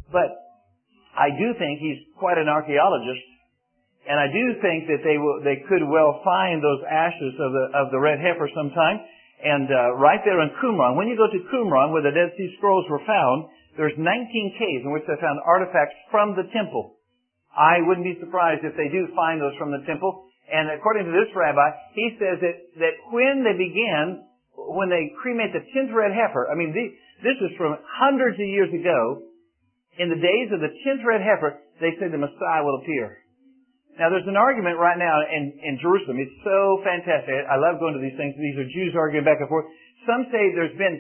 But I do think he's quite an archaeologist, and I do think that they could well find those ashes of the red heifer sometime. And right there in Qumran, when you go to Qumran, where the Dead Sea Scrolls were found, there's 19 caves in which they found artifacts from the temple. I wouldn't be surprised if they do find those from the temple. And according to this rabbi, he says that when they cremate the 10th red heifer, I mean, this is from hundreds of years ago. In the days of the 10th red heifer, they say the Messiah will appear. Now, there's an argument right now in Jerusalem. It's so fantastic. I love going to these things. These are Jews arguing back and forth. Some say there's been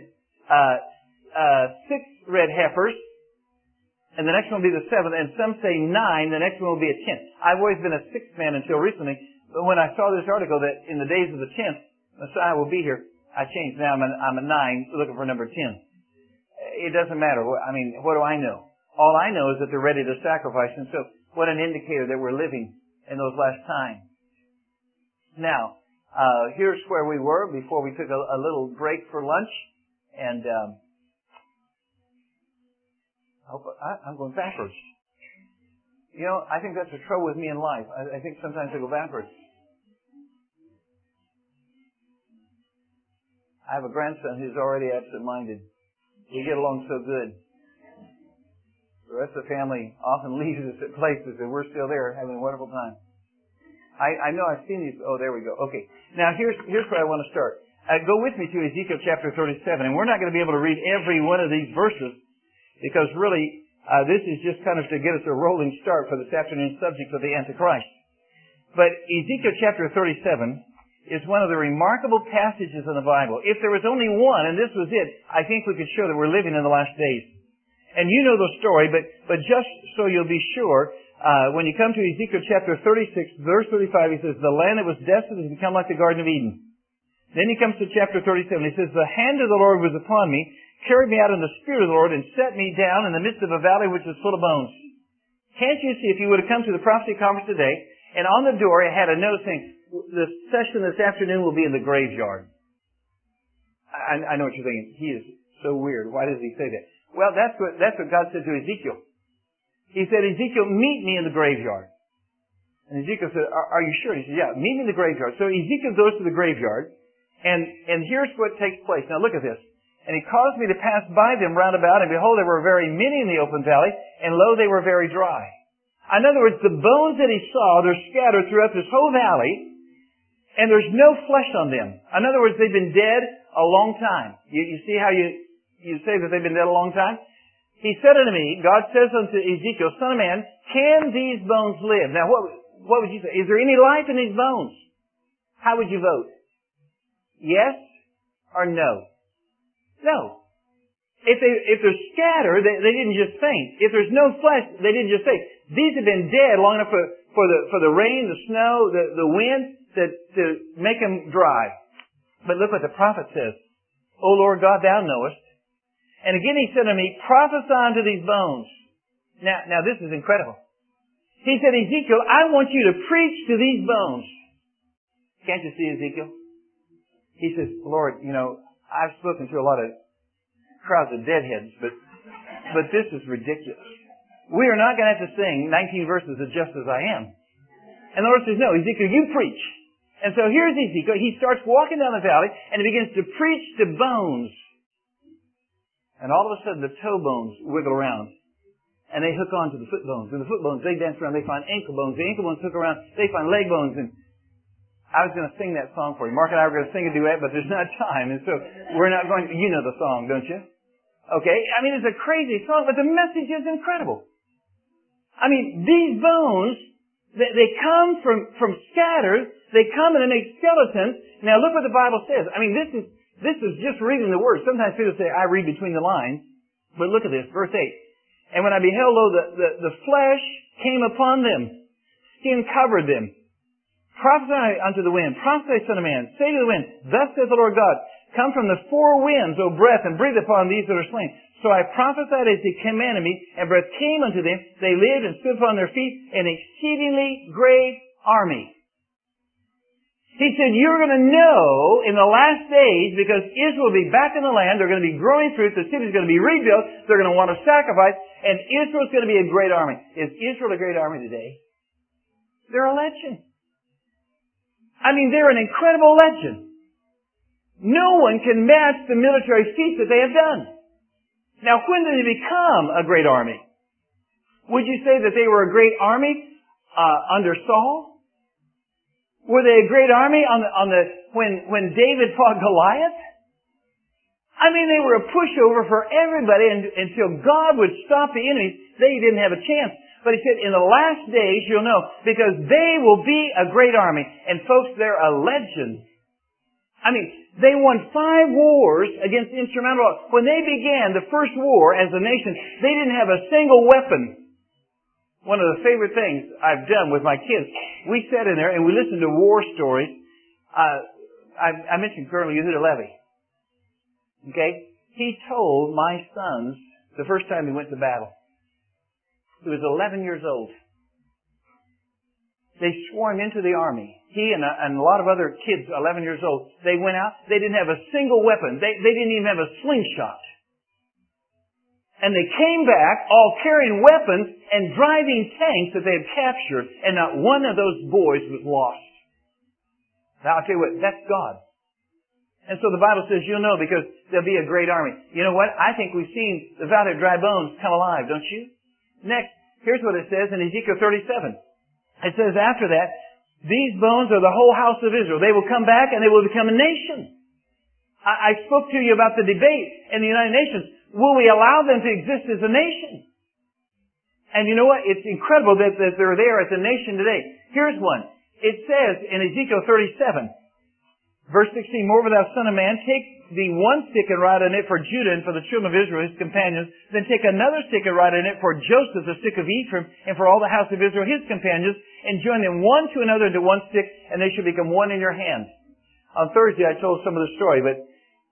6 red heifers, and the next one will be the 7th, and some say 9, the next one will be a 10th. I've always been a 6th man until recently, but when I saw this article that in the days of the 10th, Messiah will be here, I changed. Now I'm a 9 looking for number 10. It doesn't matter. I mean, what do I know? All I know is that they're ready to sacrifice, and so what an indicator that we're living in those last times. Now, here's where we were before we took a little break for lunch, and I'm going backwards. You know, I think that's the trouble with me in life. I think sometimes I go backwards. I have a grandson who's already absent-minded. We get along so good. The rest of the family often leaves us at places, and we're still there having a wonderful time. I know I've seen these. Oh, there we go. Okay. Now, here's where I want to start. Go with me to Ezekiel chapter 37, and we're not going to be able to read every one of these verses, because really, this is just kind of to get us a rolling start for this afternoon's subject of the Antichrist. But Ezekiel chapter 37 is one of the remarkable passages in the Bible. If there was only one, and this was it, I think we could show that we're living in the last days. And you know the story, but just so you'll be sure, when you come to Ezekiel chapter 36, verse 35, he says, the land that was desolate has become like the Garden of Eden. Then he comes to chapter 37, he says, the hand of the Lord was upon me, carried me out in the Spirit of the Lord, and set me down in the midst of a valley which was full of bones. Can't you see, if you would have come to the prophecy conference today, and on the door it had a note saying, the session this afternoon will be in the graveyard. I know what you're thinking. He is so weird. Why does he say that? Well, that's what God said to Ezekiel. He said, Ezekiel, meet me in the graveyard. And Ezekiel said, are you sure? He said, yeah, meet me in the graveyard. So Ezekiel goes to the graveyard, and here's what takes place. Now look at this. And he caused me to pass by them round about, and behold, there were very many in the open valley, and lo, they were very dry. In other words, the bones that he saw, they're scattered throughout this whole valley, and there's no flesh on them. In other words, they've been dead a long time. You see how you say that they've been dead a long time? He said unto me, God says unto Ezekiel, Son of man, can these bones live? Now, what would you say? Is there any life in these bones? How would you vote? Yes or no? No. If they're scattered, they didn't just faint. If there's no flesh, they didn't just faint. These have been dead long enough for the rain, the snow, the wind to make them dry. But look what the prophet says. O Lord God, thou knowest. And again he said to me, prophesy unto these bones. Now this is incredible. He said, Ezekiel, I want you to preach to these bones. Can't you see Ezekiel? He says, Lord, you know, I've spoken to a lot of crowds of deadheads, but this is ridiculous. We are not going to have to sing 19 verses of Just As I Am. And the Lord says, no, Ezekiel, you preach. And so here's Ezekiel. He starts walking down the valley, and he begins to preach to bones. And all of a sudden, the toe bones wiggle around. And they hook on to the foot bones. And the foot bones, they dance around. They find ankle bones. The ankle bones hook around. They find leg bones. And I was going to sing that song for you. Mark and I were going to sing a duet, but there's not time. And so we're not going to... You know the song, don't you? Okay? I mean, it's a crazy song, but the message is incredible. I mean, these bones, they come from scattered. They come and they make skeletons. Now look what the Bible says. I mean, this is just reading the Word. Sometimes people say, I read between the lines. But look at this, verse 8. And when I beheld, lo, the flesh came upon them. Skin covered them. Prophesy unto the wind. Prophesy, son of man. Say to the wind, thus saith the Lord God, come from the four winds, O breath, and breathe upon these that are slain. So I prophesied as he commanded me, and breath came unto them. They lived and stood upon their feet, an exceedingly great army. He said, you're going to know in the last days, because Israel will be back in the land, they're going to be growing fruit, the city's going to be rebuilt, they're going to want to sacrifice, and Israel's going to be a great army. Is Israel a great army today? They're a legend. I mean, they're an incredible legend. No one can match the military feats that they have done. Now, when did they become a great army? Would you say that they were a great army under Saul? Were they a great army when David fought Goliath? I mean, they were a pushover for everybody until God would stop the enemies. They didn't have a chance. But he said, in the last days you'll know, because they will be a great army. And folks, they're a legend. I mean, they won 5 wars against insurmountable odds. When they began the first war as a nation, they didn't have a single weapon. One of the favorite things I've done with my kids, we sat in there and we listened to war stories. I mentioned Colonel Yehuda Levy. Okay? He told my sons the first time he went to battle. He was 11 years old. They swore him into the army. He and a lot of other kids, 11 years old, they went out. They didn't have a single weapon. They didn't even have a slingshot. And they came back all carrying weapons and driving tanks that they had captured, and not one of those boys was lost. Now I'll tell you what, that's God. And so the Bible says you'll know because there'll be a great army. You know what? I think we've seen the valley of dry bones come alive, don't you? Next, here's what it says in Ezekiel 37. It says after that, these bones are the whole house of Israel. They will come back and they will become a nation. I spoke to you about the debate in the United Nations. Will we allow them to exist as a nation? And you know what? It's incredible that they're there as a nation today. Here's one. It says in Ezekiel 37, verse 16, moreover, thou son of man, take thee one stick and write on it for Judah and for the children of Israel, his companions. Then take another stick and write on it for Joseph, the stick of Ephraim, and for all the house of Israel, his companions, and join them one to another into one stick, and they shall become one in your hand. On Thursday, I told some of the story, but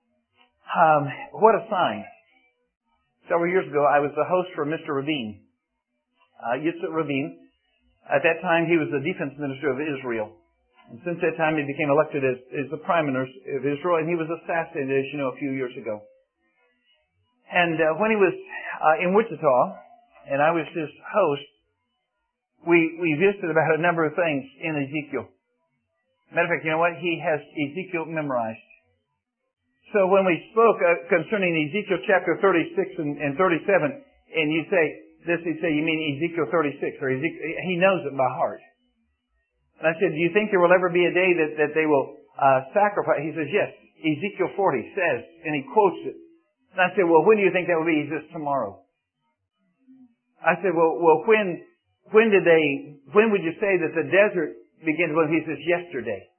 what a sign. Several years ago, I was the host for Mr. Rabin, Yitzhak Rabin. At that time, he was the defense minister of Israel. And since that time, he became elected as the prime minister of Israel, and he was assassinated, as you know, a few years ago. And when he was in Wichita, and I was his host, we visited about a number of things in Ezekiel. Matter of fact, you know what? He has Ezekiel memorized. So when we spoke concerning Ezekiel chapter 36 and 37, and you say this, he'd say, you mean Ezekiel 36, or Ezekiel, he knows it by heart. And I said, do you think there will ever be a day that they will sacrifice? He says, yes. Ezekiel 40 says, and he quotes it. And I said, well, when do you think that will be? He says, tomorrow. I said, well, when would you say that the desert begins? Well, he says, yesterday.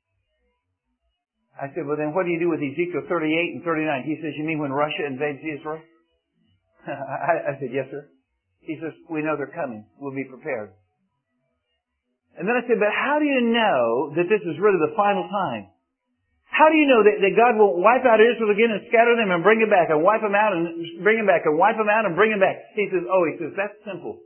I said, well, then what do you do with Ezekiel 38 and 39? He says, you mean when Russia invades Israel? I said, yes, sir. He says, we know they're coming. We'll be prepared. And then I said, but how do you know that this is really the final time? How do you know that God will wipe out Israel again and scatter them and bring them back and wipe them out and bring them back and wipe them out and bring them back? He says, that's simple.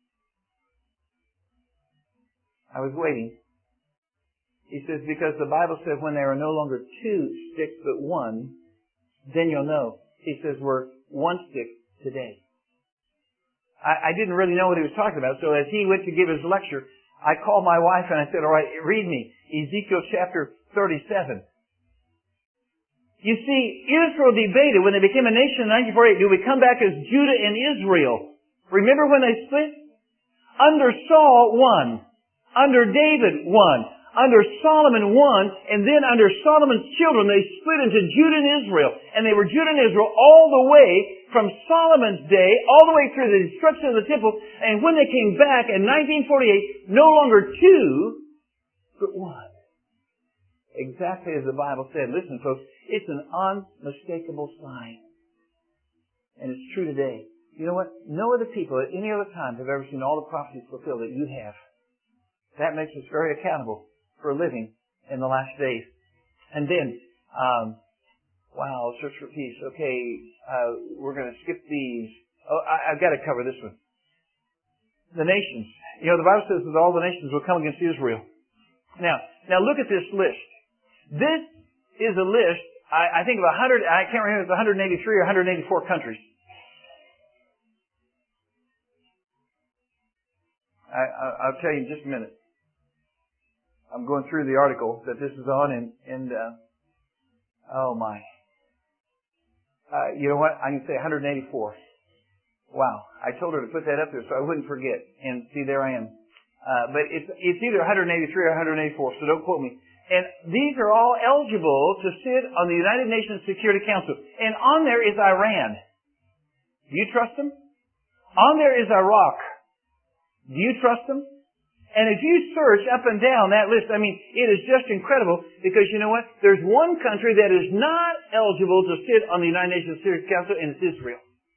I was waiting. He says, because the Bible says when there are no longer 2 sticks but one, then you'll know. He says we're one stick today. I didn't really know what he was talking about, so as he went to give his lecture, I called my wife and I said, all right, read me Ezekiel chapter 37. You see, Israel debated when they became a nation in 1948, do we come back as Judah and Israel? Remember when they split? Under Saul, one. Under David, one. Under Solomon, one. And then under Solomon's children, they split into Judah and Israel. And they were Judah and Israel all the way from Solomon's day, all the way through the destruction of the temple. And when they came back in 1948, no longer 2, but 1. Exactly as the Bible said. Listen, folks, it's an unmistakable sign. And it's true today. You know what? No other people at any other time have ever seen all the prophecies fulfilled that you have. That makes us very accountable for living in the last days. And then, search for peace. Okay, we're going to skip these. Oh, I've got to cover this one. The nations. You know, the Bible says that all the nations will come against Israel. Now look at this list. This is a list, I think of 100, I can't remember if it's 183 or 184 countries. I'll tell you in just a minute. I'm going through the article that this is on and oh my. You know what? I can say 184. Wow. I told her to put that up there so I wouldn't forget. And see, there I am. But it's either 183 or 184, so don't quote me. And these are all eligible to sit on the United Nations Security Council. And on there is Iran. Do you trust them? On there is Iraq. Do you trust them? And if you search up and down that list, I mean, it is just incredible because you know what? There's one country that is not eligible to sit on the United Nations Security Council, and it's Israel.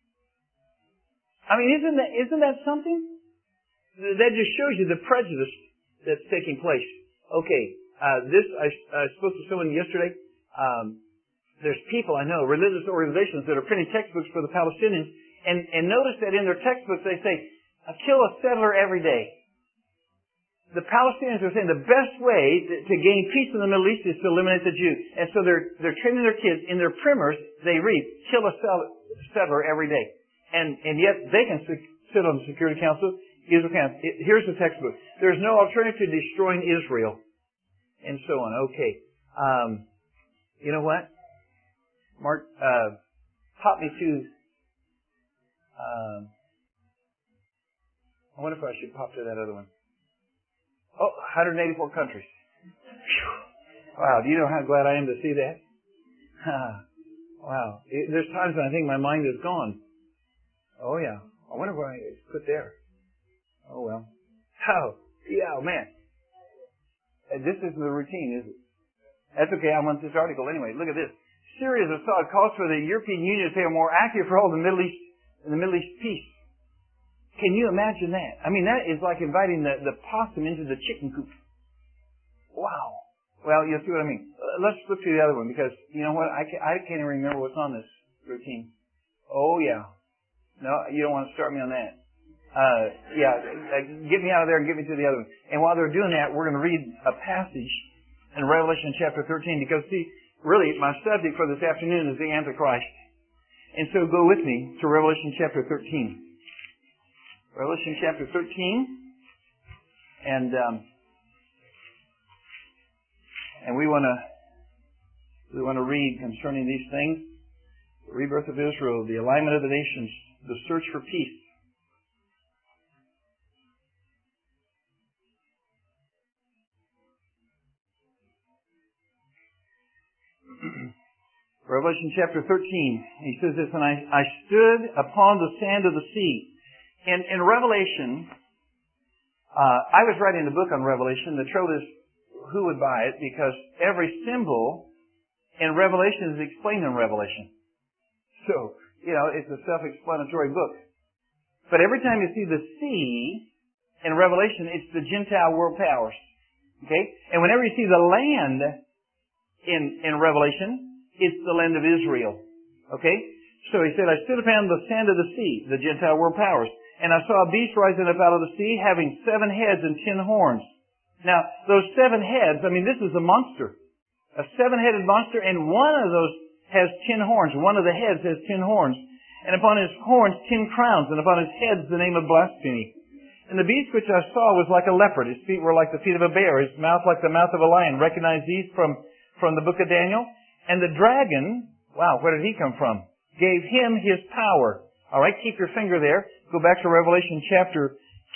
I mean, isn't that something? That just shows you the prejudice that's taking place. Okay, I spoke to someone yesterday. There's people I know, religious organizations that are printing textbooks for the Palestinians, and notice that in their textbooks they say, kill a settler every day. The Palestinians are saying the best way to gain peace in the Middle East is to eliminate the Jew. And so they're training their kids. In their primers, they read, kill a settler every day. And yet they can sit on the Security Council. Israel can. Here's the textbook. There's no alternative to destroying Israel. And so on. Okay. You know what? Mark, pop me to, I wonder if I should pop to that other one. Oh, 184 countries. Wow, do you know how glad I am to see that? Wow. There's times when I think my mind is gone. Oh, yeah. I wonder why it's put there. Oh, well. Oh, yeah, man. This isn't the routine, is it? That's okay. I want this article anyway. Look at this. Syria's Assad calls for the European Union to pay a more active role in the Middle East peace. Can you imagine that? I mean, that is like inviting the possum into the chicken coop. Wow. Well, you'll see what I mean. Let's flip to the other one because, you know what, I can't even remember what's on this routine. Oh, yeah. No, you don't want to start me on that. Get me out of there and get me to the other one. And while they're doing that, we're going to read a passage in Revelation chapter 13 because, see, really, my subject for this afternoon is the Antichrist. And so go with me to Revelation chapter 13. Revelation chapter 13, and we want to read concerning these things: the rebirth of Israel, the alignment of the nations, the search for peace. Revelation chapter 13. He says this, and I stood upon the sand of the sea. In Revelation, I was writing a book on Revelation. The trouble is, who would buy it? Because every symbol in Revelation is explained in Revelation. So, you know, it's a self-explanatory book. But every time you see the sea in Revelation, it's the Gentile world powers. Okay? And whenever you see the land in Revelation, it's the land of Israel. Okay? So he said, I stood upon the sand of the sea, the Gentile world powers. And I saw a beast rising up out of the sea, having 7 heads and 10 horns. Now, those 7 heads, I mean, this is a monster. A 7-headed monster, and one of those has 10 horns. One of the heads has 10 horns. And upon his horns 10 crowns, and upon his heads the name of blasphemy. And the beast which I saw was like a leopard. His feet were like the feet of a bear. His mouth like the mouth of a lion. Recognize these from the book of Daniel. And the dragon, wow, where did he come from? Gave him his power. All right, keep your finger there. Go back to Revelation chapter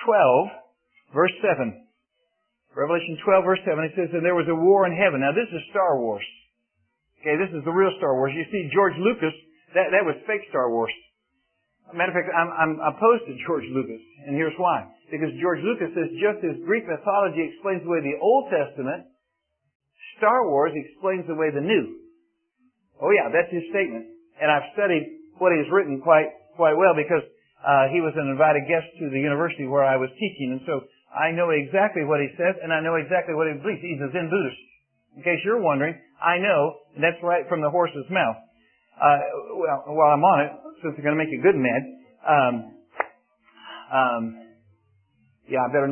12, verse 7. Revelation 12, verse 7, it says, and there was a war in heaven. Now, this is Star Wars. Okay, this is the real Star Wars. You see, George Lucas, that was fake Star Wars. Matter of fact, I'm opposed to George Lucas, and here's why. Because George Lucas says just as Greek mythology explains the way the Old Testament, Star Wars explains the way the New. Oh yeah, that's his statement. And I've studied what he's written quite well because he was an invited guest to the university where I was teaching, and so I know exactly what he says, and I know exactly what he believes. He's a Zen Buddhist. In case you're wondering, I know, and that's right from the horse's mouth. Well, while I'm on it, since it's going to make you good and mad, yeah, I better not.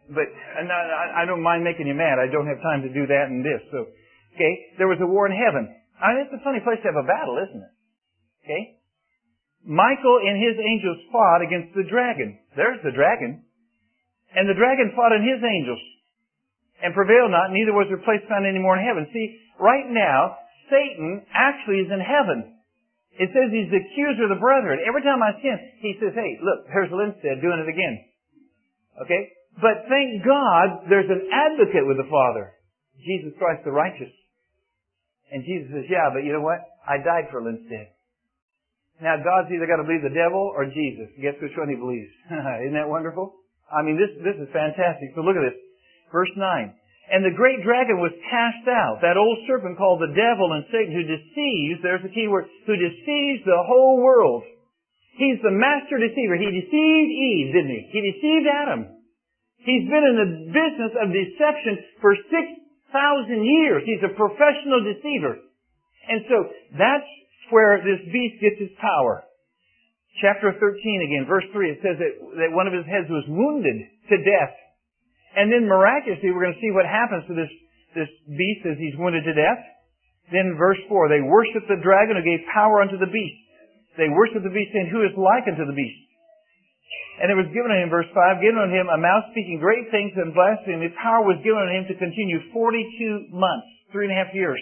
But I don't mind making you mad. I don't have time to do that and this. So, okay, there was a war in heaven. I mean, it's a funny place to have a battle, isn't it? Okay? Michael and his angels fought against the dragon. There's the dragon. And the dragon fought in his angels and prevailed not, neither was there place found any more in heaven. See, right now, Satan actually is in heaven. It says he's the accuser of the brethren. Every time I see him, he says, hey, look, here's Linstead doing it again. Okay? But thank God there's an advocate with the Father, Jesus Christ the righteous. And Jesus says, yeah, but you know what? I died for Linstead. Now God's either got to believe the devil or Jesus. Guess which one he believes. Isn't that wonderful? I mean, this is fantastic. So look at this. Verse 9. And the great dragon was cast out, that old serpent called the devil and Satan, who deceives, there's the key word, who deceives the whole world. He's the master deceiver. He deceived Eve, didn't he? He deceived Adam. He's been in the business of deception for 6,000 years. He's a professional deceiver. And so that's where this beast gets his power. Chapter 13 again, verse 3, it says that one of his heads was wounded to death. And then miraculously, we're going to see what happens to this beast as he's wounded to death. Then verse 4, they worshiped the dragon who gave power unto the beast. They worshiped the beast, saying, who is like unto the beast? And it was given unto him, verse 5, given unto him a mouth speaking great things and blasphemy. Power was given unto him to continue 42 months, 3.5 years.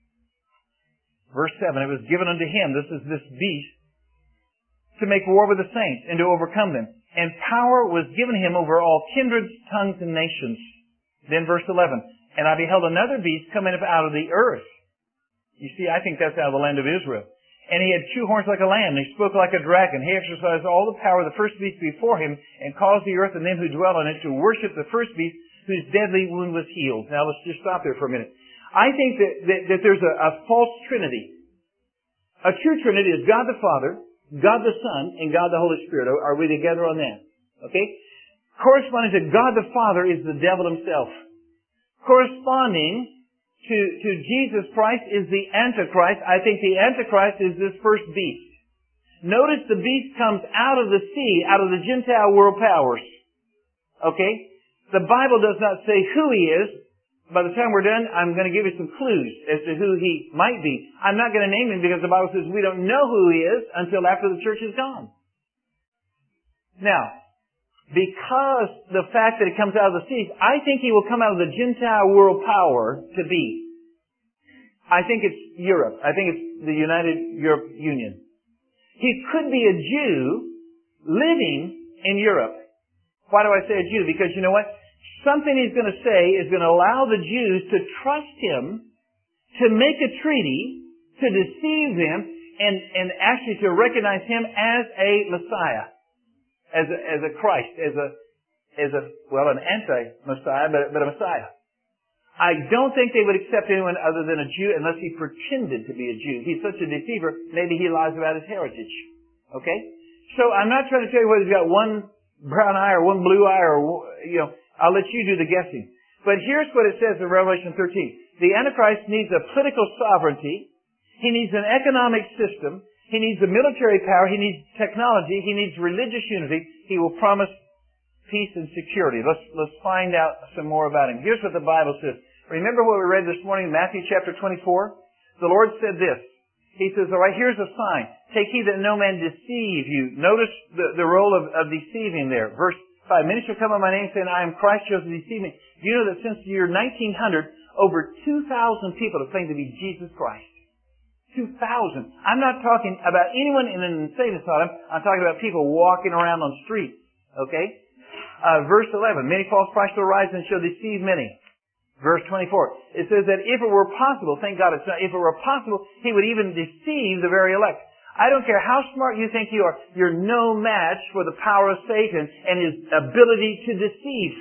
Verse 7, it was given unto him, this is this beast, to make war with the saints and to overcome them. And power was given him over all kindreds, tongues, and nations. Then verse 11, and I beheld another beast coming up out of the earth. You see, I think that's out of the land of Israel. And he had 2 horns like a lamb, and he spoke like a dragon. He exercised all the power of the first beast before him, and caused the earth and them who dwell on it to worship the first beast, whose deadly wound was healed. Now let's just stop there for a minute. I think that there's a false trinity. A true trinity is God the Father, God the Son, and God the Holy Spirit. Are we together on that? Okay? Corresponding to God the Father is the devil himself. Corresponding to Jesus Christ is the Antichrist. I think the Antichrist is this first beast. Notice the beast comes out of the sea, out of the Gentile world powers. Okay? The Bible does not say who he is. By the time we're done, I'm going to give you some clues as to who he might be. I'm not going to name him because the Bible says we don't know who he is until after the church is gone. Now, because the fact that he comes out of the seas, I think he will come out of the Gentile world power to be. I think it's Europe. I think it's the United Europe Union. He could be a Jew living in Europe. Why do I say a Jew? Because you know what? Something he's going to say is going to allow the Jews to trust him, to make a treaty, to deceive them, and actually to recognize him as a Messiah, as a Christ, as an anti-Messiah, but a Messiah. I don't think they would accept anyone other than a Jew unless he pretended to be a Jew. He's such a deceiver, maybe he lies about his heritage. Okay? So I'm not trying to tell you whether he's got one brown eye or one blue eye or, I'll let you do the guessing. But here's what it says in Revelation 13. The Antichrist needs a political sovereignty. He needs an economic system. He needs a military power. He needs technology. He needs religious unity. He will promise peace and security. Let's find out some more about him. Here's what the Bible says. Remember what we read this morning in Matthew chapter 24? The Lord said this. He says, all right, here's a sign. Take heed that no man deceive you. Notice the role of deceiving there. Verse 5, many shall come on my name saying, I am Christ, shall deceive me. Do you know that since the year 1900, over 2,000 people have claimed to be Jesus Christ? 2,000. I'm not talking about anyone in an insane asylum. I'm talking about people walking around on streets. Okay? Verse 11, many false prophets shall arise and shall deceive many. Verse 24, it says that if it were possible, thank God it's not, if it were possible, he would even deceive the very elect. I don't care how smart you think you are, you're no match for the power of Satan and his ability to deceive.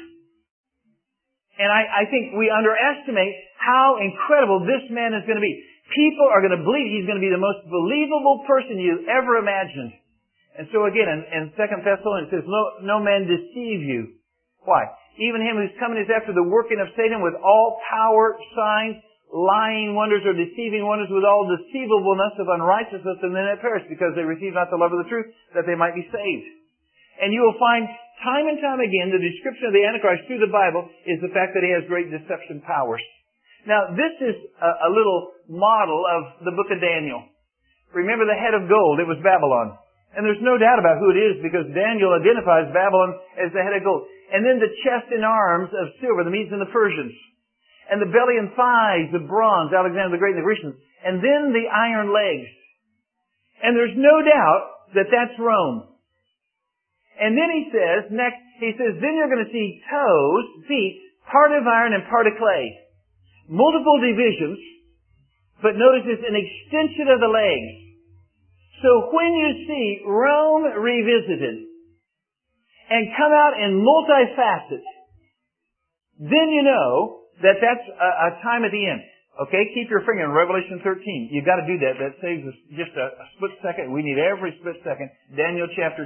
And I think we underestimate how incredible this man is going to be. People are going to believe he's going to be the most believable person you've ever imagined. And so again, in 2 Thessalonians it says, no man deceive you. Why? Even him who's coming is after the working of Satan with all power, signs, lying wonders or deceiving wonders with all deceivableness of unrighteousness, and then they perish because they receive not the love of the truth that they might be saved. And you will find time and time again, the description of the Antichrist through the Bible is the fact that he has great deception powers. Now, this is a little model of the book of Daniel. Remember the head of gold, it was Babylon. And there's no doubt about who it is because Daniel identifies Babylon as the head of gold. And then the chest and arms of silver, the Medes and the Persians. And the belly and thighs of bronze, Alexander the Great and the Grecians. And then the iron legs. And there's no doubt that that's Rome. And then he says, then you're going to see toes, feet, part of iron and part of clay. Multiple divisions, but notice it's an extension of the legs. So when you see Rome revisited and come out in multifaceted, then you know that that's a time at the end. Okay, keep your finger in Revelation 13. You've got to do that. That saves us just a split second. We need every split second. Daniel chapter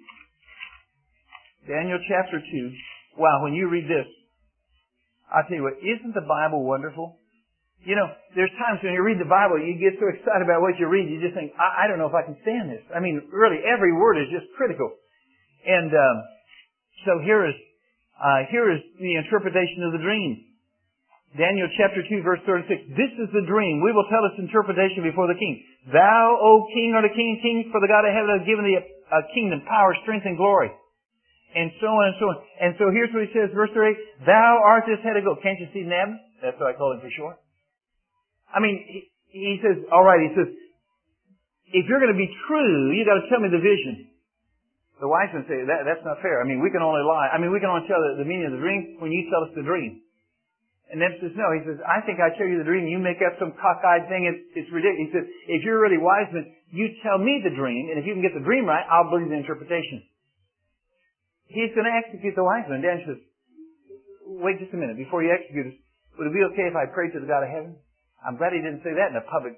2. Daniel chapter 2. Wow, when you read this, I'll tell you what, isn't the Bible wonderful? You know, there's times when you read the Bible, you get so excited about what you read, you just think, I don't know if I can stand this. I mean, really, every word is just critical. And so here is the interpretation of the dream. Daniel chapter 2, verse 36. This is the dream. We will tell its interpretation before the king. Thou, O king, art a king of kings, for the God of heaven hath given thee a kingdom, power, strength, and glory. And so on and so on. And so here's what he says, verse 38, Thou art this head of gold. Can't you see Neb? That's what I call him for short. I mean, he says, alright, he says, if you're going to be true, you got to tell me the vision. The wise men say, that's not fair. I mean, we can only lie. I mean, we can only tell the meaning of the dream when you tell us the dream. And Neb says, no. He says, I think I tell you the dream, you make up some cockeyed thing, it's ridiculous. He says, if you're really wise man, you tell me the dream, and if you can get the dream right, I'll believe the interpretation. He's going to execute the wise man. Daniel says, wait just a minute. Before you execute us, would it be okay if I prayed to the God of heaven? I'm glad he didn't say that in a public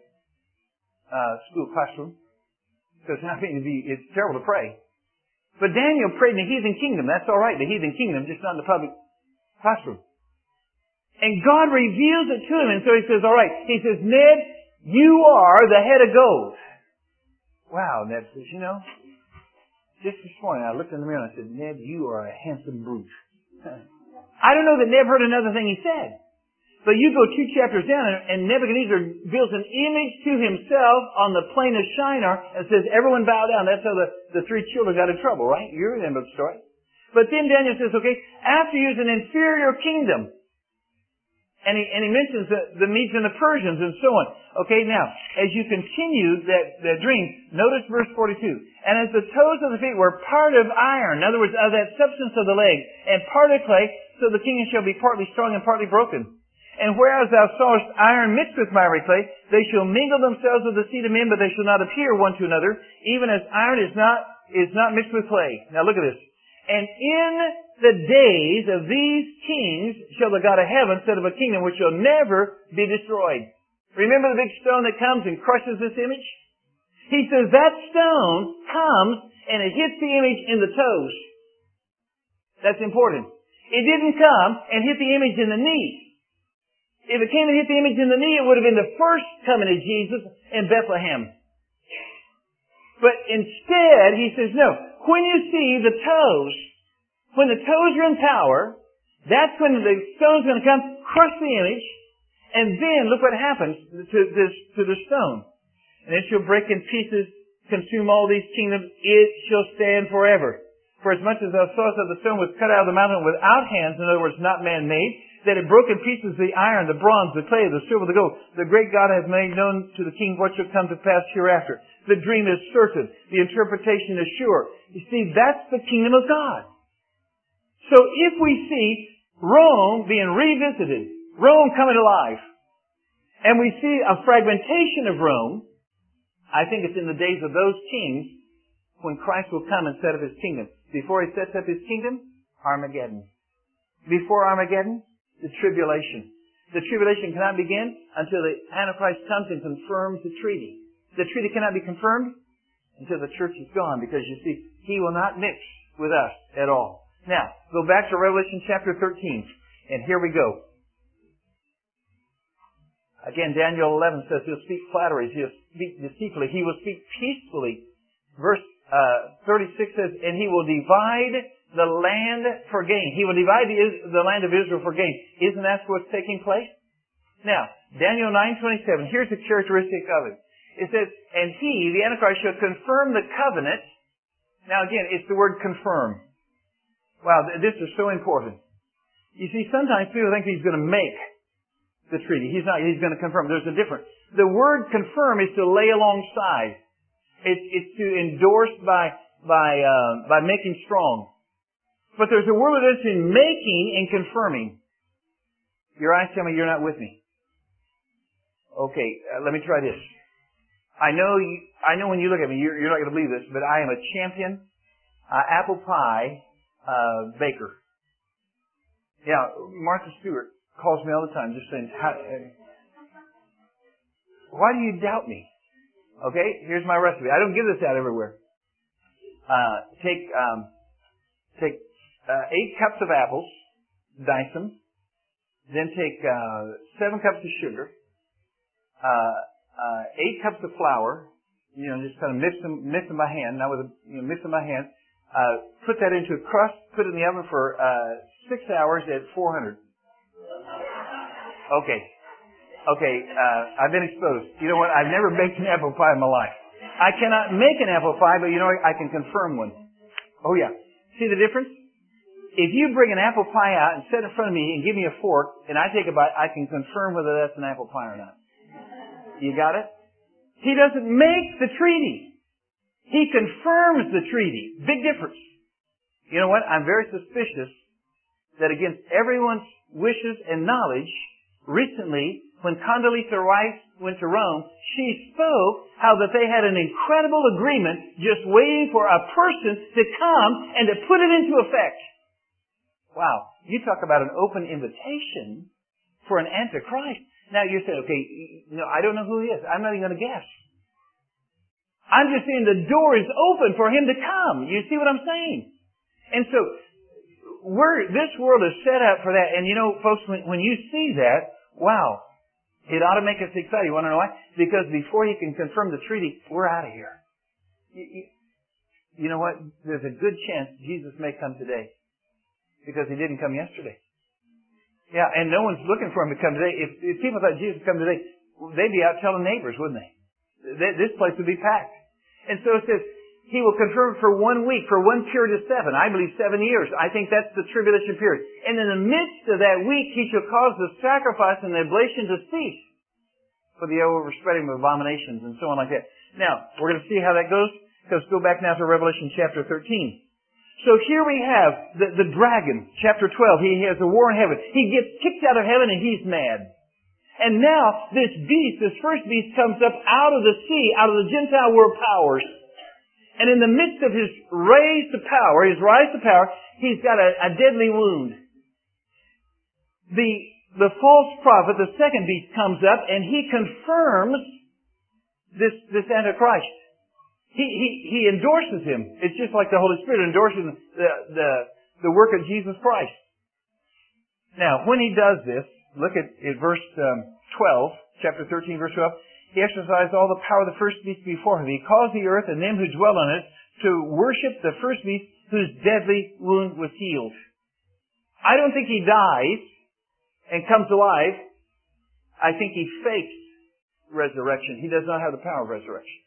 school classroom. Because, I mean, it's terrible to pray. But Daniel prayed in the heathen kingdom. That's all right, the heathen kingdom, just not in the public classroom. And God reveals it to him. And so he says, all right. He says, Ned, you are the head of gold. Wow, Ned says, you know, just this morning, I looked in the mirror and I said, Neb, you are a handsome brute. I don't know that Neb heard another thing he said. But you go 2 chapters down and Nebuchadnezzar builds an image to himself on the plain of Shinar and says, everyone bow down. That's how the 3 children got in trouble, right? You remember the story. But then Daniel says, okay, after you is an inferior kingdom. And he mentions the Medes and the Persians and so on. Okay, now, as you continue that dream, notice verse 42. And as the toes of the feet were part of iron, in other words, of that substance of the leg, and part of clay, so the kingdom shall be partly strong and partly broken. And whereas thou sawest iron mixed with miry clay, they shall mingle themselves with the seed of men, but they shall not appear one to another, even as iron is not mixed with clay. Now look at this. And in the days of these kings shall the God of heaven set up a kingdom which shall never be destroyed. Remember the big stone that comes and crushes this image? He says that stone comes and it hits the image in the toes. That's important. It didn't come and hit the image in the knee. If it came and hit the image in the knee, it would have been the first coming of Jesus in Bethlehem. But instead, he says, no, when you see the toes, when the toes are in power, that's when the stone's going to come, crush the image, and then look what happens to the stone. And it shall break in pieces, consume all these kingdoms, it shall stand forever. For as much as thou sawest that the stone was cut out of the mountain without hands, in other words, not man-made, that it broke in pieces the iron, the bronze, the clay, the silver, the gold. The great God hath made known to the king what shall come to pass hereafter. The dream is certain. The interpretation is sure. You see, that's the kingdom of God. So if we see Rome being revisited, Rome coming to life, and we see a fragmentation of Rome, I think it's in the days of those kings when Christ will come and set up His kingdom. Before He sets up His kingdom, Armageddon. Before Armageddon, the tribulation. The tribulation cannot begin until the Antichrist comes and confirms the treaty. The treaty cannot be confirmed until the church is gone, because you see, He will not mix with us at all. Now, go back to Revelation chapter 13, and here we go. Again, Daniel 11 says He'll speak flatteries, He'll speak deceitfully, He will speak peacefully. Verse 36 says, and He will divide the land for gain. He will divide the land of Israel for gain. Isn't that what's taking place? Now, Daniel 9:27, here's a characteristic of it. It says, and he, the Antichrist, shall confirm the covenant. Now again, it's the word confirm. Wow, this is so important. You see, sometimes people think he's going to make the treaty. He's not. He's going to confirm. There's a difference. The word confirm is to lay alongside. It's to endorse by making strong. But there's a word that's in making and confirming. Your eyes tell me you're not with me. Okay, let me try this. I know when you look at me, you're not going to believe this, but I am a champion apple pie baker. Yeah, Martha Stewart calls me all the time just saying, why do you doubt me? Okay, here's my recipe. I don't give this out everywhere. Take 8 cups of apples, dice them, then take 7 cups of sugar, 8 cups of flour, just kind of mix them by hand. Now mix them by hand. Put that into a crust. Put it in the oven for 6 hours at 400. Okay. I've been exposed. You know what? I've never baked an apple pie in my life. I cannot make an apple pie, but I can confirm one. Oh yeah. See the difference? If you bring an apple pie out and set it in front of me and give me a fork, and I take a bite, I can confirm whether that's an apple pie or not. You got it? He doesn't make the treaty. He confirms the treaty. Big difference. You know what? I'm very suspicious that against everyone's wishes and knowledge, recently, when Condoleezza Rice went to Rome, she spoke how that they had an incredible agreement just waiting for a person to come and to put it into effect. Wow. You talk about an open invitation for an Antichrist. Now you say, okay, I don't know who he is. I'm not even going to guess. I'm just saying the door is open for him to come. You see what I'm saying? And so, this world is set up for that. And folks, when you see that, wow, it ought to make us excited. You want to know why? Because before he can confirm the treaty, we're out of here. You know what? There's a good chance Jesus may come today. Because he didn't come yesterday. Yeah, and no one's looking for him to come today. If people thought Jesus would come today, they'd be out telling neighbors, wouldn't they? This place would be packed. And so it says, he will confirm for 1 week, for one period of 7. I believe 7 years. I think that's the tribulation period. And in the midst of that week, he shall cause the sacrifice and the oblation to cease for the overspreading of abominations and so on like that. Now, we're going to see how that goes. Let's go back now to Revelation chapter 13. So here we have the dragon, chapter 12. He has a war in heaven. He gets kicked out of heaven and he's mad. And now this beast, this first beast, comes up out of the sea, out of the Gentile world powers. And in the midst of his rise to power, he's got a deadly wound. The false prophet, the second beast, comes up and he confirms this Antichrist. He endorses him. It's just like the Holy Spirit endorses the work of Jesus Christ. Now, when he does this, look at verse 12, chapter 13, verse 12. He exercised all the power of the first beast before him. He caused the earth and them who dwell on it to worship the first beast whose deadly wound was healed. I don't think he dies and comes alive. I think he fakes resurrection. He does not have the power of resurrection.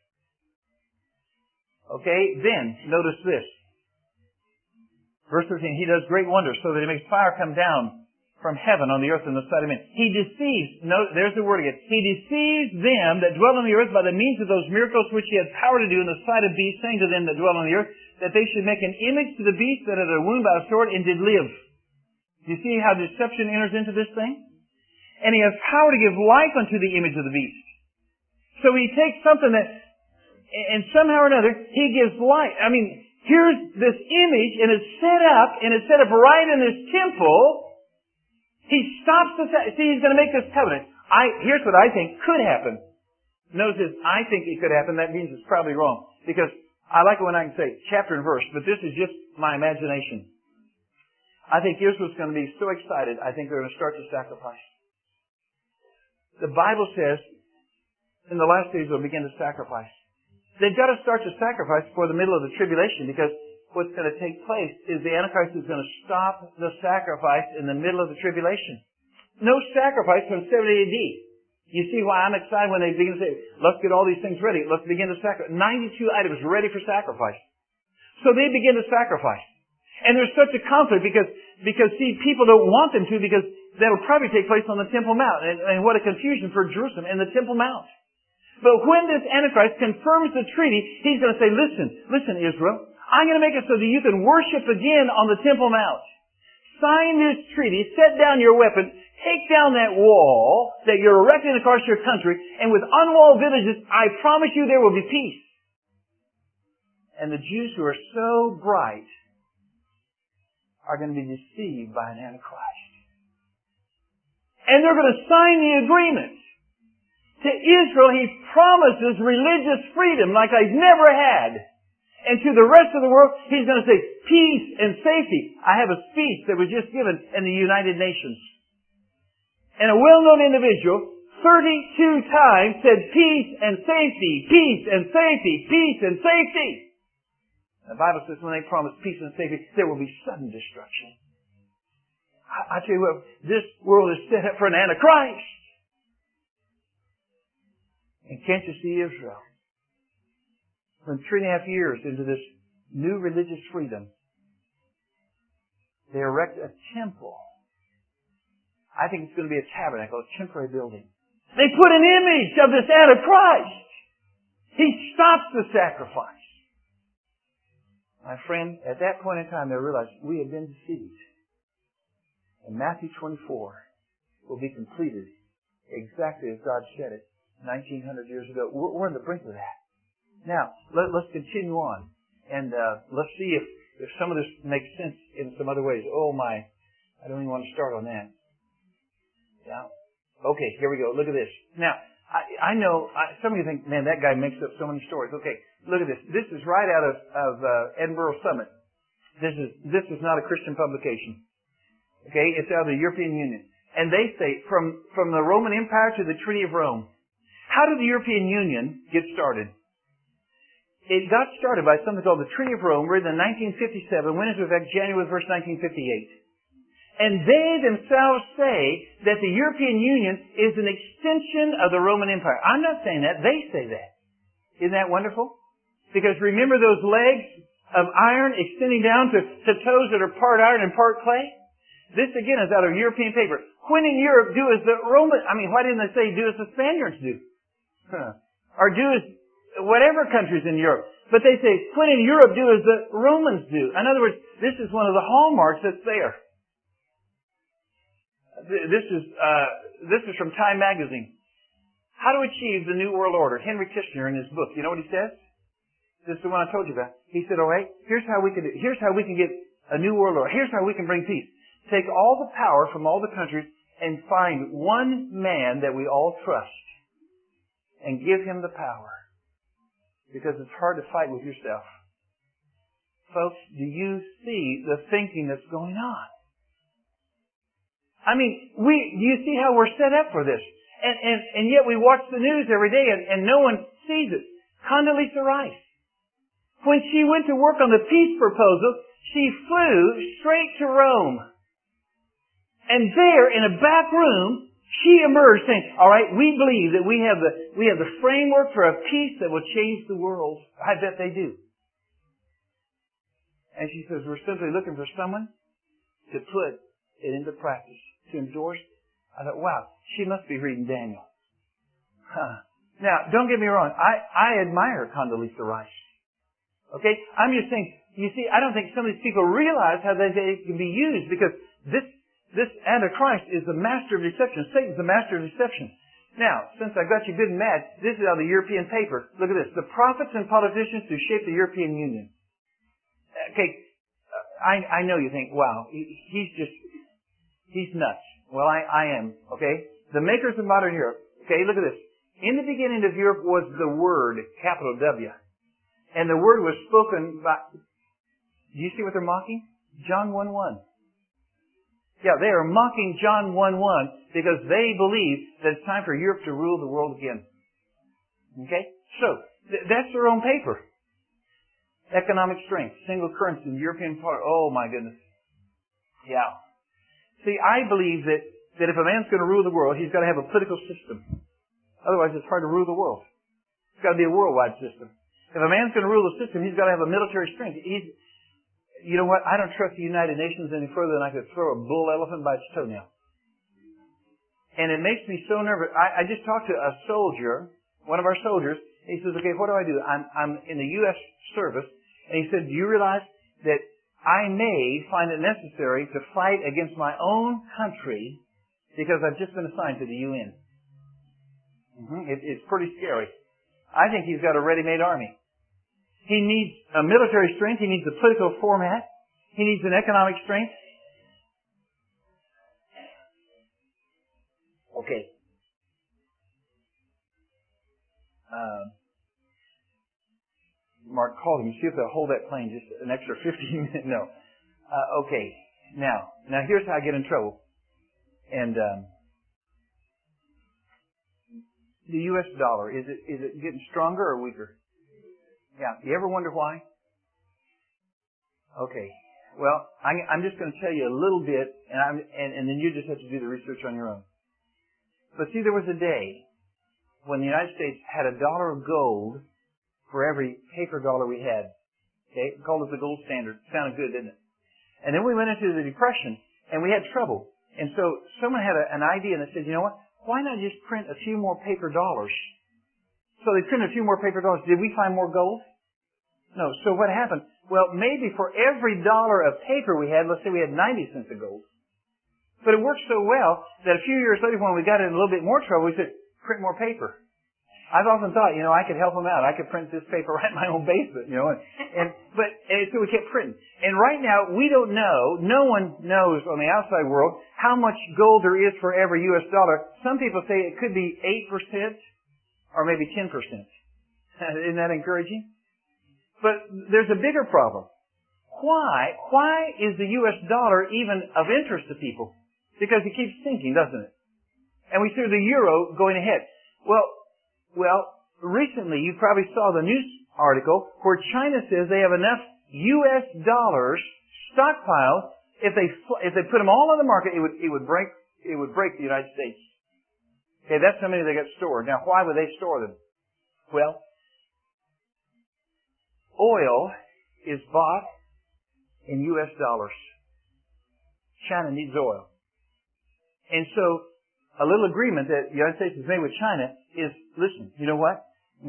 Okay, then, notice this. Verse 13, he does great wonders so that he makes fire come down from heaven on the earth in the sight of men. He deceives, there's the word again. He deceives them that dwell on the earth by the means of those miracles which he had power to do in the sight of beasts, saying to them that dwell on the earth, that they should make an image to the beast that had a wound by a sword and did live. Do you see how deception enters into this thing? And he has power to give life unto the image of the beast. So he takes something that, and somehow or another, he gives life. I mean, here's this image, and it's set up right in this temple. He stops the, see, he's going to make this covenant. Here's what I think could happen. Notice this, I think it could happen. That means it's probably wrong. Because I like it when I can say chapter and verse, but this is just my imagination. I think Israel's going to be so excited, I think they're going to start to sacrifice. The Bible says, in the last days they'll begin to sacrifice. They've got to start to sacrifice before the middle of the tribulation, because what's going to take place is the Antichrist is going to stop the sacrifice in the middle of the tribulation. No sacrifice from 70 AD. You see why I'm excited when they begin to say, let's get all these things ready. Let's begin to sacrifice. 92 items ready for sacrifice. So they begin to sacrifice. And there's such a conflict because see, people don't want them to because that'll probably take place on the Temple Mount. And what a confusion for Jerusalem and the Temple Mount. But when this Antichrist confirms the treaty, he's going to say, listen, Israel, I'm going to make it so that you can worship again on the Temple Mount. Sign this treaty, set down your weapon, take down that wall that you're erecting across your country, and with unwalled villages, I promise you there will be peace. And the Jews who are so bright are going to be deceived by an Antichrist. And they're going to sign the agreement. To Israel, he promises religious freedom like I've never had. And to the rest of the world, he's going to say, peace and safety. I have a speech that was just given in the United Nations. And a well-known individual, 32 times, said peace and safety, peace and safety, peace and safety. The Bible says when they promise peace and safety, there will be sudden destruction. I tell you what, this world is set up for an Antichrist. And can't you see Israel? From 3.5 years into this new religious freedom, they erect a temple. I think it's going to be a tabernacle, a temporary building. They put an image of this Antichrist. He stops the sacrifice. My friend, at that point in time, they realized we have been deceived. And Matthew 24 will be completed exactly as God said it 1900 years ago. We're on the brink of that. Now, let's continue on. And let's see if some of this makes sense in some other ways. Oh my, I don't even want to start on that. Yeah. Okay, here we go. Look at this. Now, I know, some of you think, man, that guy makes up so many stories. Okay, look at this. This is right out of Edinburgh Summit. This is not a Christian publication. Okay, it's out of the European Union. And they say, from the Roman Empire to the Treaty of Rome, how did the European Union get started? It got started by something called the Treaty of Rome, written in 1957, went into effect January 1st, 1958. And they themselves say that the European Union is an extension of the Roman Empire. I'm not saying that. They say that. Isn't that wonderful? Because remember those legs of iron extending down to toes that are part iron and part clay? This again is out of European paper. When in Europe, do as the Roman, why didn't they say do as the Spaniards do? Or do as whatever countries in Europe. But they say, when in Europe, do as the Romans do. In other words, this is one of the hallmarks that's there. This is from Time Magazine. How to achieve the New World Order. Henry Kissinger in his book. You know what he says? This is the one I told you about. He said, all right, here's how we can get a new world order. Here's how we can bring peace. Take all the power from all the countries and find one man that we all trust and give him the power. Because it's hard to fight with yourself. Folks, do you see the thinking that's going on? Do you see how we're set up for this? And yet we watch the news every day and no one sees it. Condoleezza Rice. When she went to work on the peace proposal, she flew straight to Rome. And there, in a back room, she emerged saying, all right, we believe that we have the framework for a peace that will change the world. I bet they do. And she says, we're simply looking for someone to put it into practice, to endorse. I thought, wow, she must be reading Daniel. Now, don't get me wrong. I admire Condoleezza Rice. Okay? I'm just saying, you see, I don't think some of these people realize how they can be used because this Antichrist is the master of deception. Satan's the master of deception. Now, since I've got you good and mad, this is out of the European paper. Look at this. The prophets and politicians who shape the European Union. Okay, I know you think, wow, he's nuts. Well, I am, okay? The makers of modern Europe, okay, look at this. In the beginning of Europe was the Word, capital W. And the Word was spoken by, do you see what they're mocking? John 1:1. Yeah, they are mocking John 1:1 because they believe that it's time for Europe to rule the world again. Okay? So, that's their own paper. Economic strength, single currency in the European part. Oh my goodness. Yeah. See, I believe that if a man's going to rule the world, he's got to have a political system. Otherwise, it's hard to rule the world. It's got to be a worldwide system. If a man's going to rule the system, he's got to have a military strength. You know what? I don't trust the United Nations any further than I could throw a bull elephant by its toenail. And it makes me so nervous. I just talked to a soldier, one of our soldiers. He says, okay, what do I do? I'm in the U.S. service. And he said, do you realize that I may find it necessary to fight against my own country because I've just been assigned to the UN? It's pretty scary. I think he's got a ready-made army. He needs a military strength. He needs a political format. He needs an economic strength. Okay. Mark called him. See if they'll hold that plane just an extra 15 minutes. No. Okay. Now here's how I get in trouble. And the U.S. dollar, is it getting stronger or weaker? Yeah. You ever wonder why? Okay. Well, I'm just going to tell you a little bit, and then you just have to do the research on your own. But see, there was a day when the United States had $1 of gold for every paper dollar we had. Okay? We called it the gold standard. Sounded good, didn't it? And then we went into the Depression, and we had trouble. And so someone had an idea, and they said, you know what? Why not just print a few more paper dollars? So they printed a few more paper dollars. Did we find more gold? No. So what happened? Well, maybe for every dollar of paper we had, let's say we had 90 cents of gold. But it worked so well that a few years later when we got in a little bit more trouble, we said, print more paper. I've often thought, I could help them out. I could print this paper right in my own basement, so we kept printing. And right now, we don't know, no one knows on the outside world how much gold there is for every U.S. dollar. Some people say it could be 8% or maybe 10%. Isn't that encouraging? But there's a bigger problem. Why is the U.S. dollar even of interest to people? Because it keeps sinking, doesn't it? And we see the euro going ahead. Well, recently you probably saw the news article where China says they have enough U.S. dollars stockpiled. If they put them all on the market, it would break the United States. Okay, that's how many they got stored. Now, why would they store them? Well, oil is bought in U.S. dollars. China needs oil. And so, a little agreement that the United States has made with China is, listen, you know what?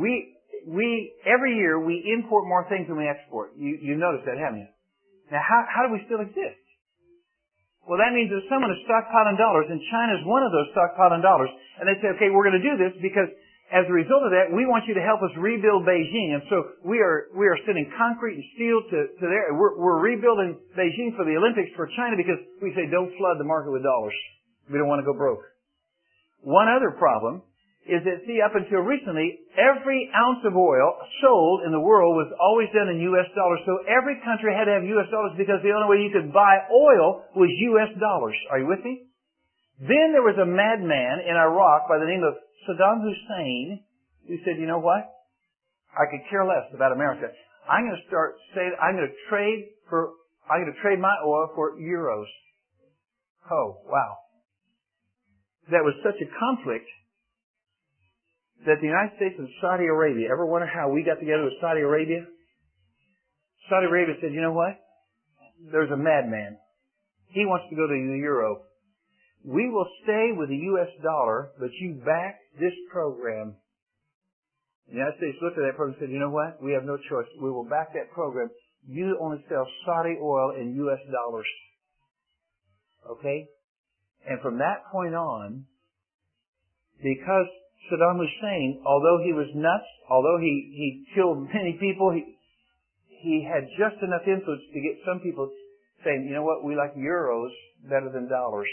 Every year we import more things than we export. You noticed that, haven't you? Now, how do we still exist? Well, that means that someone is stockpiling dollars, and China is one of those stockpiling dollars. And they say, okay, we're going to do this because as a result of that, we want you to help us rebuild Beijing. And so we are sending concrete and steel to there. We're rebuilding Beijing for the Olympics for China because we say don't flood the market with dollars. We don't want to go broke. One other problem is that, see, up until recently, every ounce of oil sold in the world was always done in U.S. dollars. So every country had to have U.S. dollars because the only way you could buy oil was U.S. dollars. Are you with me? Then there was a madman in Iraq by the name of Saddam Hussein who said, you know what? I could care less about America. I'm going to trade my oil for euros. Oh, wow. That was such a conflict that the United States and Saudi Arabia, ever wonder how we got together with Saudi Arabia? Saudi Arabia said, you know what? There's a madman. He wants to go to the euro. We will stay with the U.S. dollar, but you back this program. The United States looked at that program and said, you know what? We have no choice. We will back that program. You only sell Saudi oil in U.S. dollars. Okay? And from that point on, because Saddam Hussein, although he was nuts, although he killed many people, he had just enough influence to get some people saying, you know what, we like euros better than dollars.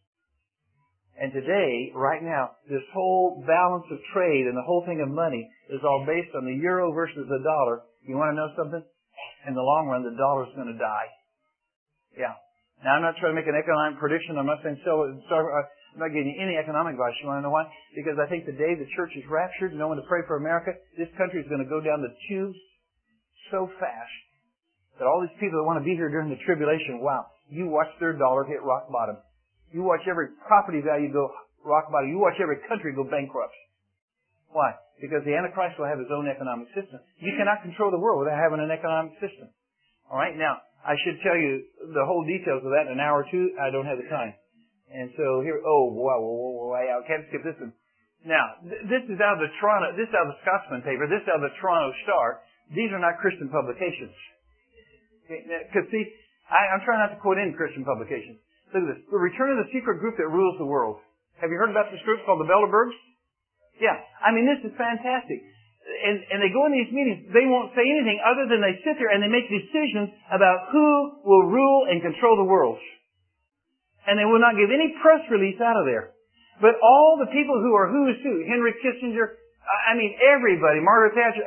And today, right now, this whole balance of trade and the whole thing of money is all based on the euro versus the dollar. You want to know something? In the long run, the dollar's going to die. Yeah. Now, I'm not trying to make an economic prediction. I'm not saying I'm not giving you any economic advice. You want to know why? Because I think the day the church is raptured, no one to pray for America, this country is going to go down the tubes so fast that all these people that want to be here during the tribulation, wow, you watch their dollar hit rock bottom. You watch every property value go rock bottom. You watch every country go bankrupt. Why? Because the Antichrist will have his own economic system. You cannot control the world without having an economic system. All right? Now, I should tell you the whole details of that in an hour or two. I don't have the time. And so here, I can't skip this one. Now, this is out of the Toronto, this is out of the Scotsman paper, this is out of the Toronto Star. These are not Christian publications. Because see, I'm trying not to quote any Christian publications. Look at this. The return of the secret group that rules the world. Have you heard about this group called the Bilderbergs? Yeah. I mean, this is fantastic. And they go in these meetings, they won't say anything other than they sit there and they make decisions about who will rule and control the world. And they will not give any press release out of there. But all the people who are who's who, Henry Kissinger, I mean everybody, Margaret Thatcher,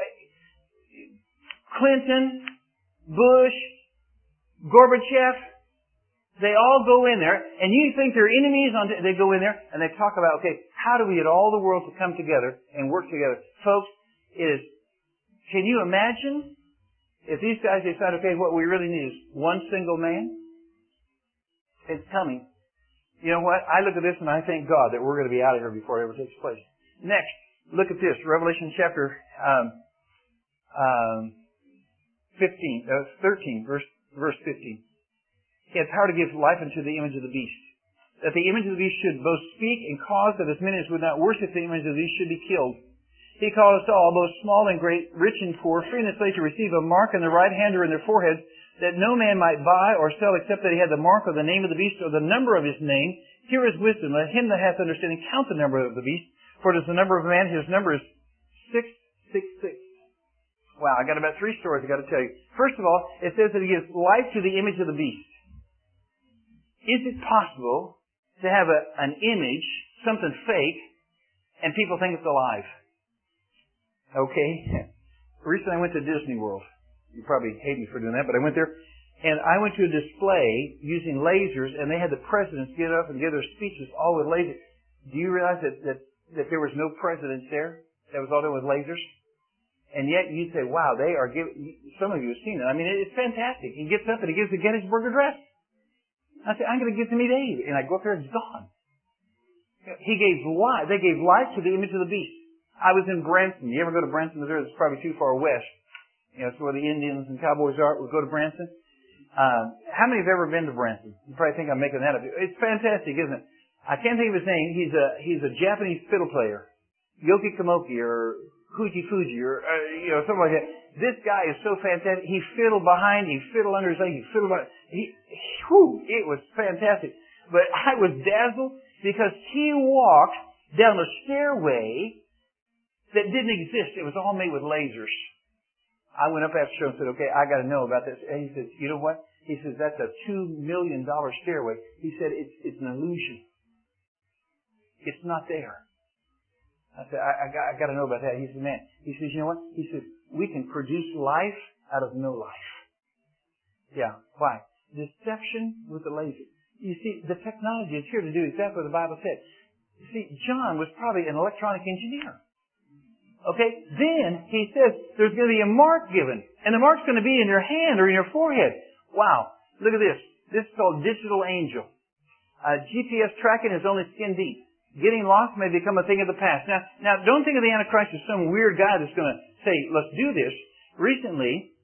Clinton, Bush, Gorbachev, they all go in there, and you think they're enemies, they go in there, and they talk about, okay, how do we get all the world to come together and work together? Folks, can you imagine if these guys decide, okay, what we really need is one single man? It's coming. You know what? I look at this and I thank God that we're going to be out of here before it ever takes place. Next, look at this. Revelation chapter 13, verse 15. He had power to give life unto the image of the beast, that the image of the beast should both speak and cause that as many as would not worship the image of the beast should be killed. He called us all, both small and great, rich and poor, free and slave, to receive a mark in the right hand or in their foreheads, that no man might buy or sell except that he had the mark of the name of the beast or the number of his name. Here is wisdom. Let him that hath understanding count the number of the beast, for it is the number of man. His number is 666. Wow, I got about 3 stories I got to tell you. First of all, it says that he gives life to the image of the beast. Is it possible to have an image, something fake, and people think it's alive? Okay. Recently I went to Disney World. You probably hate me for doing that, but I went there, and I went to a display using lasers, and they had the presidents get up and give their speeches all with lasers. Do you realize that there was no presidents there? That was all done with lasers? And yet you'd say, wow, they are giving, some of you have seen it. I mean, it's fantastic. He gets up and he gives the Gettysburg Address. I said, I'm going to give to me Dave. And I go up there and it's gone. He gave life. They gave life to the image of the beast. I was in Branson. You ever go to Branson, Missouri? It's probably too far west. You know, it's where the Indians and cowboys are. We'll go to Branson. How many have ever been to Branson? You probably think I'm making that up. It's fantastic, isn't it? I can't think of his name. He's a Japanese fiddle player. Yoki Komoki or Hooji Fuji or, something like that. This guy is so fantastic. He fiddled behind, he fiddled under his leg, he fiddled behind. It was fantastic. But I was dazzled because he walked down a stairway that didn't exist. It was all made with lasers. I went up after the show and said, okay, I got to know about this. And he says, you know what? He says, that's a $2 million stairway. He said, it's an illusion. It's not there. I said, I got to know about that. He said, man. He says, you know what? He says, we can produce life out of no life. Yeah. Why? Deception with the laser. You see, the technology is here to do exactly what the Bible said. You see, John was probably an electronic engineer. Okay? Then he says there's going to be a mark given. And the mark's going to be in your hand or in your forehead. Wow. Look at this. This is called digital angel. GPS tracking is only skin deep. Getting lost may become a thing of the past. Now, don't think of the Antichrist as some weird guy that's going to say, let's do this. Recently,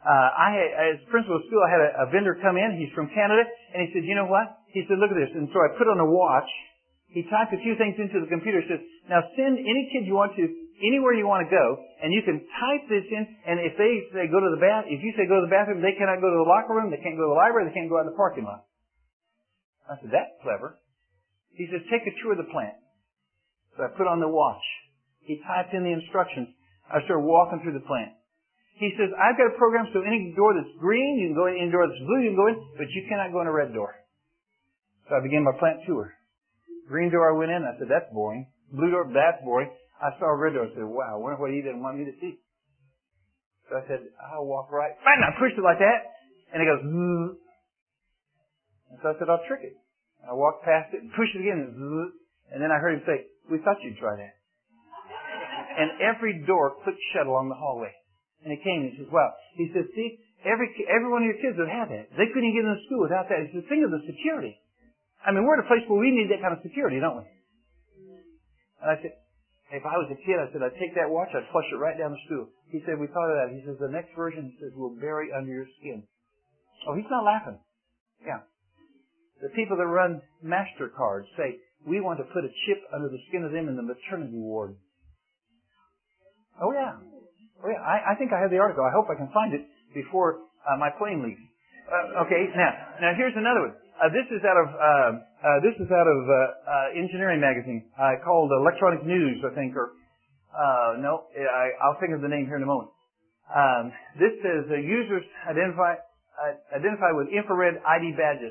as principal of school, I had a vendor come in. He's from Canada. And he said, you know what? He said, look at this. And so I put on a watch. He typed a few things into the computer. He says, now send any kid you want to anywhere you want to go, and you can type this in, and if they say go to the if you say go to the bathroom, they cannot go to the locker room, they can't go to the library, they can't go out in the parking lot. I said, that's clever. He says, take a tour of the plant. So I put on the watch. He typed in the instructions. I started walking through the plant. He says, I've got a program so any door that's green, you can go in, any door that's blue, you can go in, but you cannot go in a red door. So I began my plant tour. Green door I went in, I said, that's boring. Blue door, that's boring. I saw a red door and said, wow, I wonder what he didn't want me to see. So I said, I'll walk right. And I pushed it like that, and it goes, zzz. And so I said, I'll trick it. I walked past it and pushed it again, and then I heard him say, we thought you'd try that. And every door clicked shut along the hallway. And he came and he says, wow. He says, see, every one of your kids would have that. They couldn't even get into school without that. He says, think of the security. I mean, we're at a place where we need that kind of security, don't we? And I said, if I was a kid, I said, I'd take that watch, I'd flush it right down the stool. He said, we thought of that. He says, the next version, he says, will bury under your skin. Oh, he's not laughing. Yeah. The people that run MasterCard say, we want to put a chip under the skin of them in the maternity ward. Oh, yeah. Oh, yeah. I think I have the article. I hope I can find it before my plane leaves. Okay. Now here's another one. This is out of Engineering Magazine, called Electronic News, I think, or I'll think of the name here in a moment. This says users identify with infrared ID badges.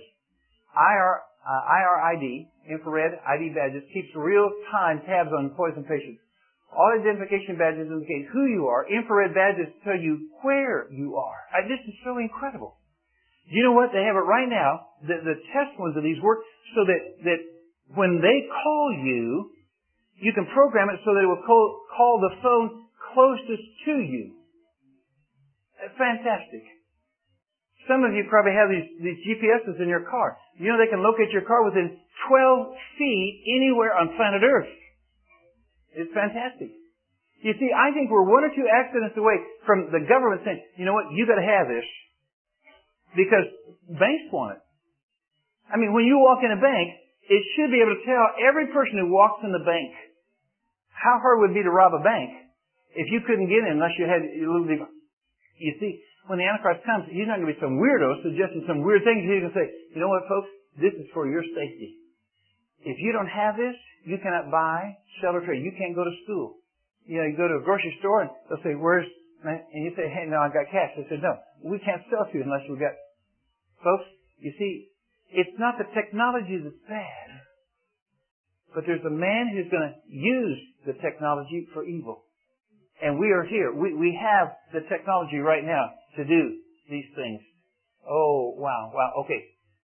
IRID, infrared ID badges, keeps real-time tabs on employees and patients. All identification badges indicate who you are. Infrared badges tell you where you are. This is so incredible. Do you know what? They have it right now. The test ones of these work so that when they call you, you can program it so that it will call the phone closest to you. Fantastic. Some of you probably have these GPSs in your car. You know they can locate your car within 12 feet anywhere on planet Earth. It's fantastic. You see, I think we're one or two accidents away from the government saying, you know what, you got to have this. Because banks want it. I mean, when you walk in a bank, it should be able to tell every person who walks in the bank how hard it would be to rob a bank if you couldn't get in unless you had a little device. You see, when the Antichrist comes, he's not going to be some weirdo suggesting some weird things. He's going to say, you know what, folks? This is for your safety. If you don't have this, you cannot buy, sell, or trade. You can't go to school. You know, you go to a grocery store and they'll say, where's, and you say, hey, no, I've got cash. They said, no, we can't sell to you unless we've got. Folks, you see, it's not the technology that's bad, but there's a man who's going to use the technology for evil. And we are here. We have the technology right now to do these things. Oh, wow. Okay.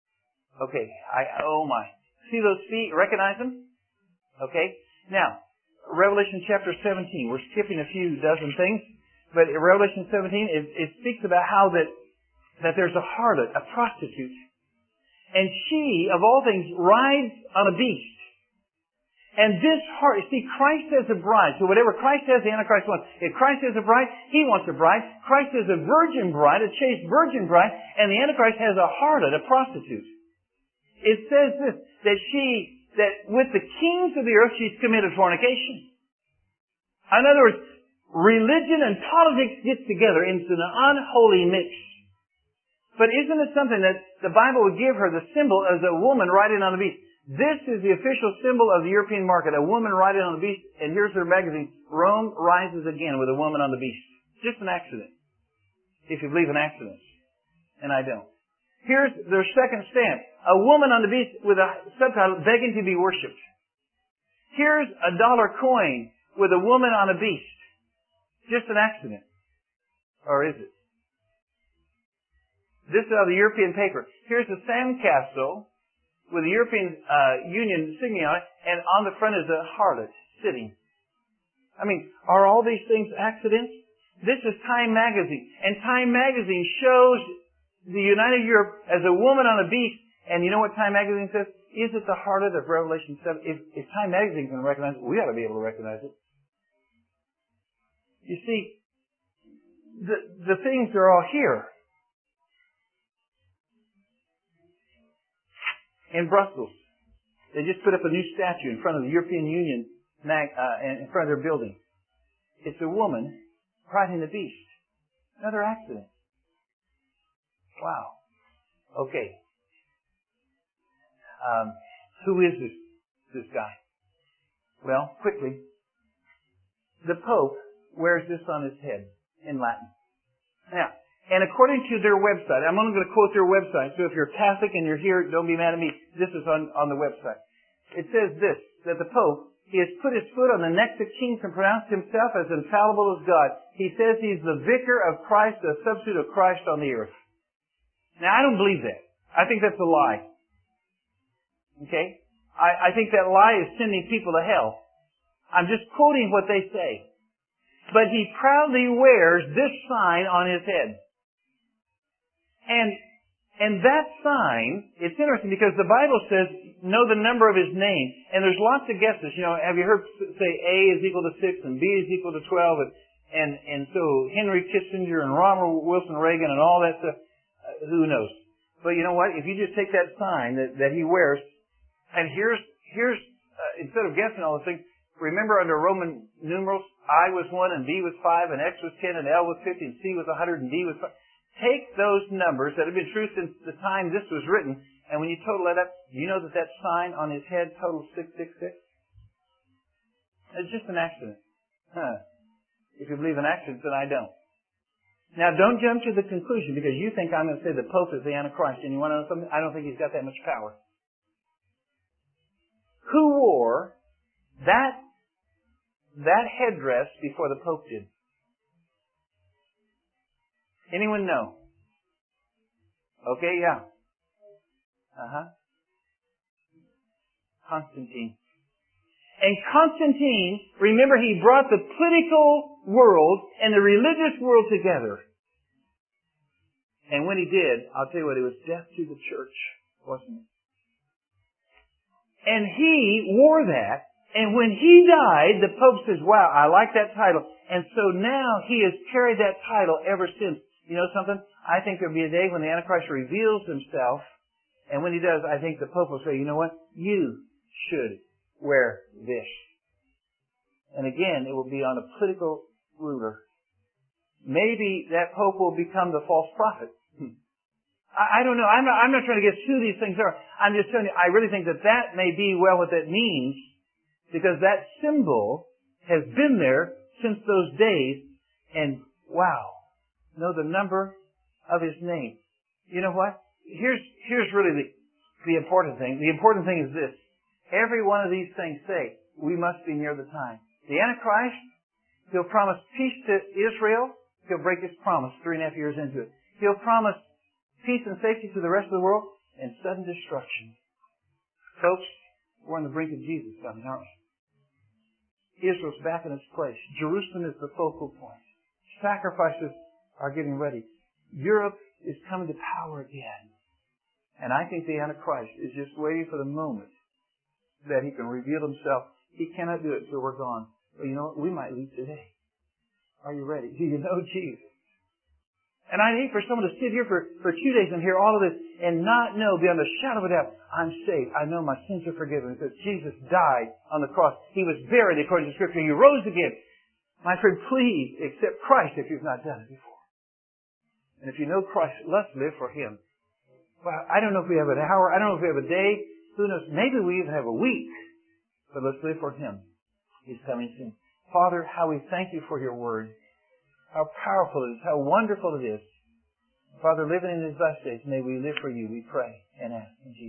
Oh my. See those feet? Recognize them? Okay. Now, Revelation chapter 17. We're skipping a few dozen things. But in Revelation 17, it speaks about how that there's a harlot, a prostitute. And she, of all things, rides on a beast. And this heart, see, Christ has a bride. So whatever Christ has, the Antichrist wants. If Christ has a bride, he wants a bride. Christ has a virgin bride, a chaste virgin bride, and the Antichrist has a harlot, a prostitute. It says this, that with the kings of the earth, she's committed fornication. In other words, religion and politics get together into an unholy mix. But isn't it something that the Bible would give her the symbol as a woman riding on a beast? This is the official symbol of the European market, a woman riding on the beast. And here's her magazine, Rome rises again with a woman on the beast. Just an accident. If you believe in accidents. And I don't. Here's their second stamp, a woman on the beast with a subtitle, begging to be worshipped. Here's a dollar coin with a woman on a beast. Just an accident. Or is it? This is out of the European paper. Here's a sandcastle with the European Union insignia on it, and on the front is a harlot sitting. I mean, are all these things accidents? This is Time Magazine, and Time Magazine shows the United Europe as a woman on a beast, and you know what Time Magazine says? Is it the harlot of Revelation 7? If Time Magazine can recognize it, we ought to be able to recognize it. You see, the things are all here. In Brussels, they just put up a new statue in front of the European Union, in front of their building. It's a woman riding the beast. Another accident. Wow. Okay. Who is this guy? Well, quickly. The Pope wears this on his head in Latin. Now, and according to their website, I'm only going to quote their website, so if you're Catholic and you're here, don't be mad at me. This is on the website. It says this, that the Pope, he has put his foot on the neck of kings and pronounced himself as infallible as God. He says he's the vicar of Christ, the substitute of Christ on the earth. Now, I don't believe that. I think that's a lie. Okay? I think that lie is sending people to hell. I'm just quoting what they say. but he proudly wears this sign on his head. And that sign, it's interesting because the Bible says, know the number of his name. And there's lots of guesses. You know, have you heard say A is equal to 6 and B is equal to 12? And so Henry Kissinger and Ronald Wilson Reagan and all that stuff, who knows? But you know what? If you just take that sign that he wears, and here's instead of guessing all the things, remember under Roman numerals, I was 1 and B was 5 and X was 10 and L was 50 and C was 100 and D was 5. Take those numbers that have been true since the time this was written, and when you total that up, you know that sign on his head totals 666? It's just an accident. If you believe in accidents, then I don't. Now, don't jump to the conclusion because you think I'm going to say the Pope is the Antichrist, and you want to know something? I don't think he's got that much power. Who wore that headdress before the Pope did? Anyone know? Okay, yeah. Constantine. And Constantine, remember, he brought the political world and the religious world together. And when he did, I'll tell you what, it was death to the church, wasn't it? And he wore that, and when he died, the Pope says, wow, I like that title. And so now he has carried that title ever since. You know something? I think there'll be a day when the Antichrist reveals himself, and when he does, I think the Pope will say, you know what? You should wear this. And again, it will be on a political ruler. Maybe that Pope will become the false prophet. I don't know. I'm not trying to guess who these things are. I'm just telling you, I really think that may be well what that means, because that symbol has been there since those days, and wow. Know the number of his name. You know what? Here's really the important thing. The important thing is this. Every one of these things say, we must be near the time. The Antichrist, he'll promise peace to Israel. He'll break his promise 3.5 years into it. He'll promise peace and safety to the rest of the world and sudden destruction. Folks, we're on the brink of Jesus coming, aren't we? Israel's back in its place. Jerusalem is the focal point. Sacrifices are getting ready. Europe is coming to power again. And I think the Antichrist is just waiting for the moment that he can reveal himself. He cannot do it until we're gone. But you know what? We might leave today. Are you ready? Do you know Jesus? And I hate for someone to sit here for 2 days and hear all of this and not know beyond a shadow of a doubt, I'm saved. I know my sins are forgiven because Jesus died on the cross. He was buried according to Scripture. He rose again. My friend, please accept Christ if you've not done it before. And if you know Christ, let's live for Him. Well, I don't know if we have an hour. I don't know if we have a day. Who knows? Maybe we even have a week. But let's live for Him. He's coming soon. Father, how we thank You for Your Word. How powerful it is. How wonderful it is. Father, living in these last days, may we live for You, we pray and ask.